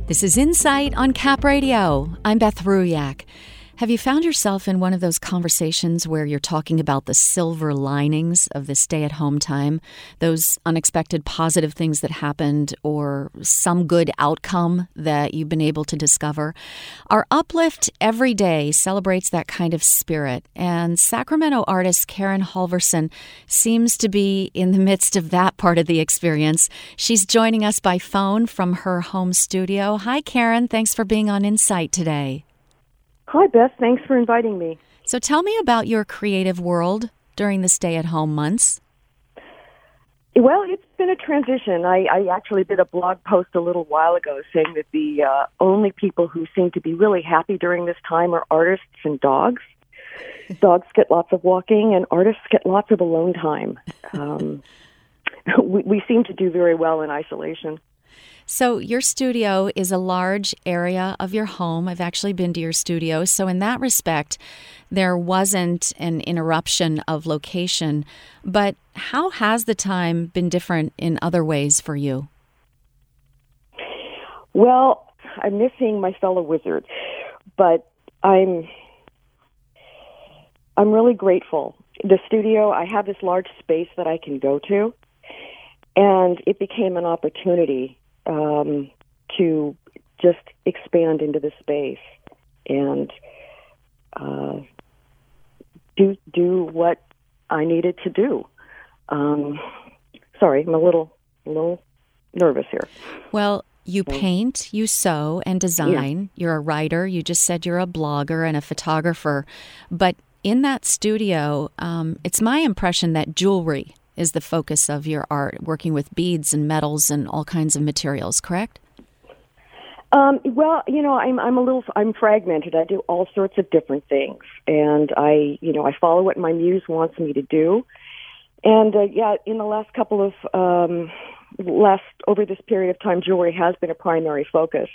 This is Insight on Cap Radio. I'm Beth Ruyak. Have you found yourself in one of those conversations where you're talking about the silver linings of the stay-at-home time, those unexpected positive things that happened or some good outcome that you've been able to discover? Our Uplift Every Day celebrates that kind of spirit, and Sacramento artist Karen Halverson seems to be in the midst of that part of the experience. She's joining us by phone from her home studio. Hi, Karen. Thanks for being on Insight today. Hi, Beth. Thanks for inviting me. So tell me about your creative world during the stay-at-home months. Well, it's been a transition. I actually did a blog post a little while ago saying that the only people who seem to be really happy during this time are artists and dogs. Dogs get lots of walking, and artists get lots of alone time. We seem to do very well in isolation. So your studio is a large area of your home. I've actually been to your studio. So in that respect, there wasn't an interruption of location. But how has the time been different in other ways for you? Well, I'm missing my fellow wizard, but I'm really grateful. The studio, I have this large space that I can go to, and it became an opportunity to just expand into the space and do what I needed to do. Sorry, I'm a little nervous here. Well, you paint, you sew, and design. Yeah. You're a writer. You just said you're a blogger and a photographer. But in that studio, it's my impression that jewelry is the focus of your art, working with beads and metals and all kinds of materials, correct? Well, I'm fragmented. I do all sorts of different things, and I follow what my muse wants me to do. And in the last couple of over this period of time, jewelry has been a primary focus.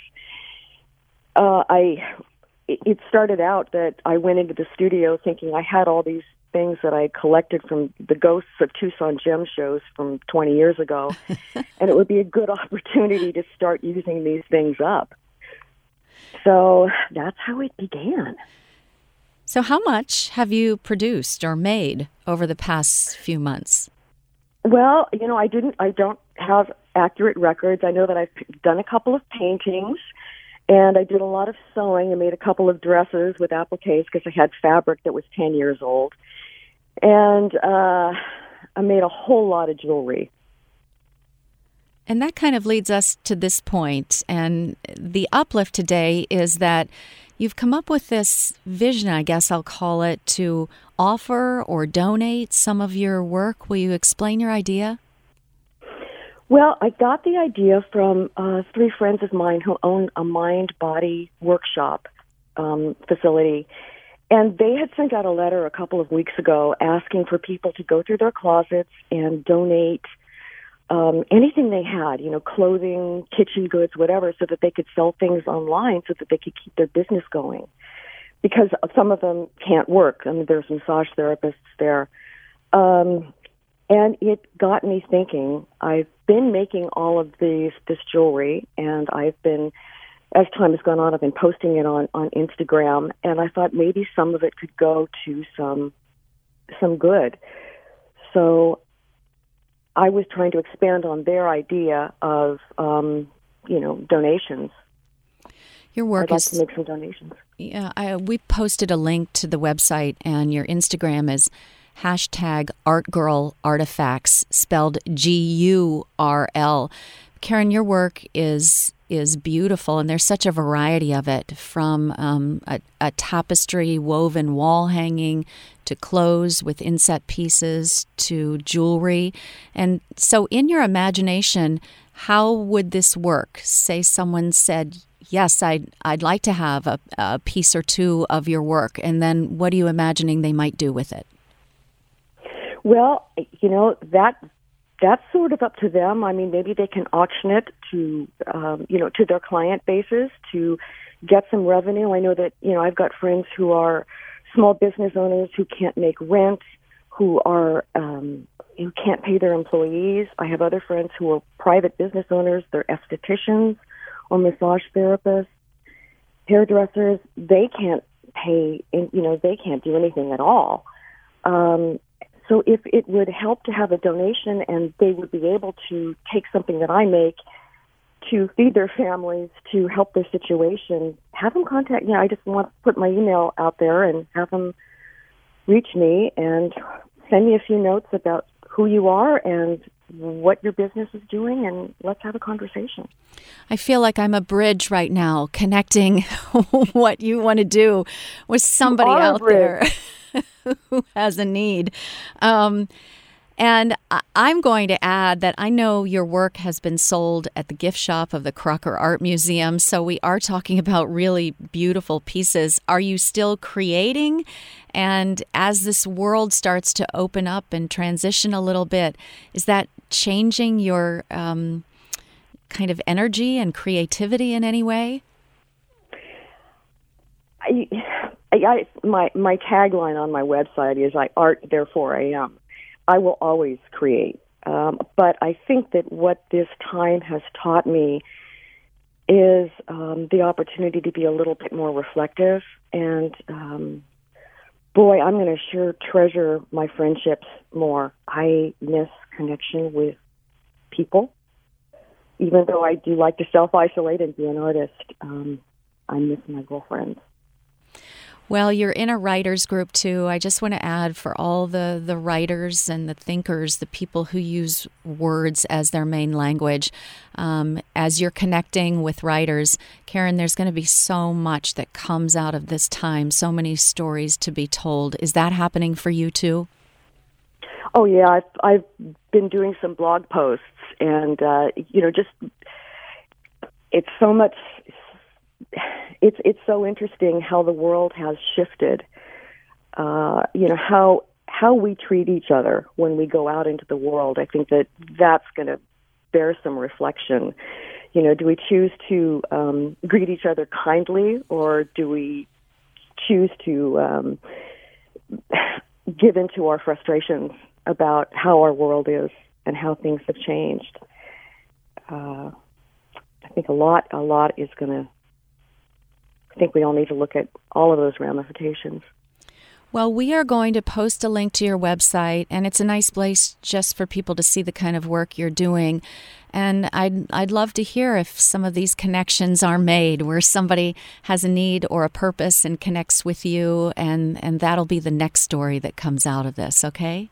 It started out that I went into the studio thinking I had all these things that I collected from the Ghosts of Tucson Gem shows from 20 years ago, and it would be a good opportunity to start using these things up. So that's how it began. So how much have you produced or made over the past few months? Well, I don't have accurate records. I know that I've done a couple of paintings, and I did a lot of sewing. I made a couple of dresses with appliques because I had fabric that was 10 years old. And I made a whole lot of jewelry. And that kind of leads us to this point. And the uplift today is that you've come up with this vision, I guess I'll call it, to offer or donate some of your work. Will you explain your idea? Well, I got the idea from three friends of mine who own a mind-body workshop facility. And they had sent out a letter a couple of weeks ago asking for people to go through their closets and donate anything they had, clothing, kitchen goods, whatever, so that they could sell things online so that they could keep their business going. Because some of them can't work. I mean, there's massage therapists there. And it got me thinking. I've been making all of this jewelry, and as time has gone on, I've been posting it on Instagram, and I thought maybe some of it could go to some good. So I was trying to expand on their idea of, donations. Your work I'd like to make some donations. Yeah, we posted a link to the website, and your Instagram is #ArtGirlArtifacts, spelled GURL. Karen, your work is beautiful, and there's such a variety of it, from a tapestry woven wall hanging to clothes with inset pieces to jewelry. And so in your imagination, how would this work? Say someone said, yes, I'd like to have a piece or two of your work, and then what are you imagining they might do with it? Well, that's sort of up to them. I mean, maybe they can auction it to their client bases to get some revenue. I know that, I've got friends who are small business owners who can't make rent, who can't pay their employees. I have other friends who are private business owners. They're estheticians or massage therapists, hairdressers, they can't pay, they can't do anything at all. So if it would help to have a donation and they would be able to take something that I make to feed their families, to help their situation, have them contact, I just want to put my email out there and have them reach me and send me a few notes about who you are and what your business is doing, and let's have a conversation. I feel like I'm a bridge right now, connecting what you want to do with somebody out there who has a need. And I'm going to add that I know your work has been sold at the gift shop of the Crocker Art Museum, so we are talking about really beautiful pieces. Are you still creating? And as this world starts to open up and transition a little bit, is that changing your kind of energy and creativity in any way? My tagline on my website is "I art, therefore I am." I will always create, but I think that what this time has taught me is the opportunity to be a little bit more reflective. And boy, I'm going to sure treasure my friendships more. I miss connection with people, even though I do like to self-isolate and be an artist. I miss my girlfriends. Well, you're in a writers group, too. I just want to add, for all the writers and the thinkers, the people who use words as their main language, as you're connecting with writers, Karen, there's going to be so much that comes out of this time, so many stories to be told. Is that happening for you, too? Oh, yeah. I've been doing some blog posts, and, just it's so much... It's so interesting how the world has shifted. How we treat each other when we go out into the world. I think that's going to bear some reflection. Do we choose to greet each other kindly, or do we choose to give into our frustrations about how our world is and how things have changed? I think a lot is going to. I think we all need to look at all of those ramifications. Well, we are going to post a link to your website, and it's a nice place just for people to see the kind of work you're doing. And I'd love to hear if some of these connections are made where somebody has a need or a purpose and connects with you, and that'll be the next story that comes out of this, okay?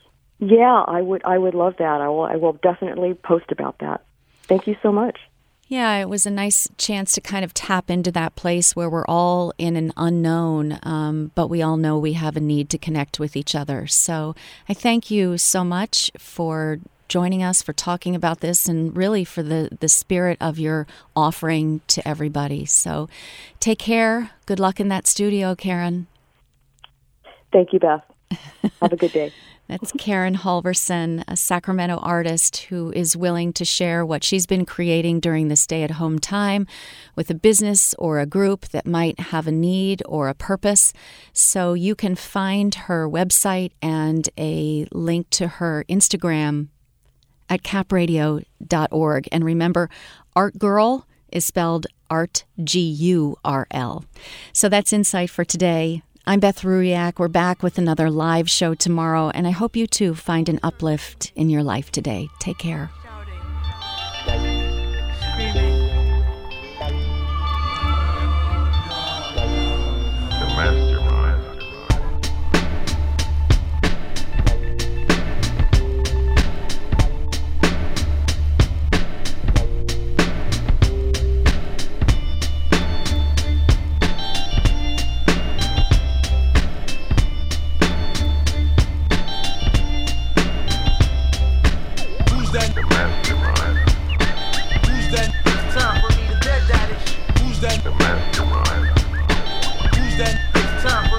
Yeah, I would love that. I will definitely post about that. Thank you so much. Yeah, it was a nice chance to kind of tap into that place where we're all in an unknown, but we all know we have a need to connect with each other. So I thank you so much for joining us, for talking about this, and really for the spirit of your offering to everybody. So take care. Good luck in that studio, Karen. Thank you, Beth. Have a good day. That's Karen Halverson, a Sacramento artist who is willing to share what she's been creating during the stay-at-home time with a business or a group that might have a need or a purpose. So you can find her website and a link to her Instagram at capradio.org. And remember, Art Girl is spelled Art, G-U-R-L. So that's Insight for today. I'm Beth Ruyak. We're back with another live show tomorrow, and I hope you too find an uplift in your life today. Take care. Time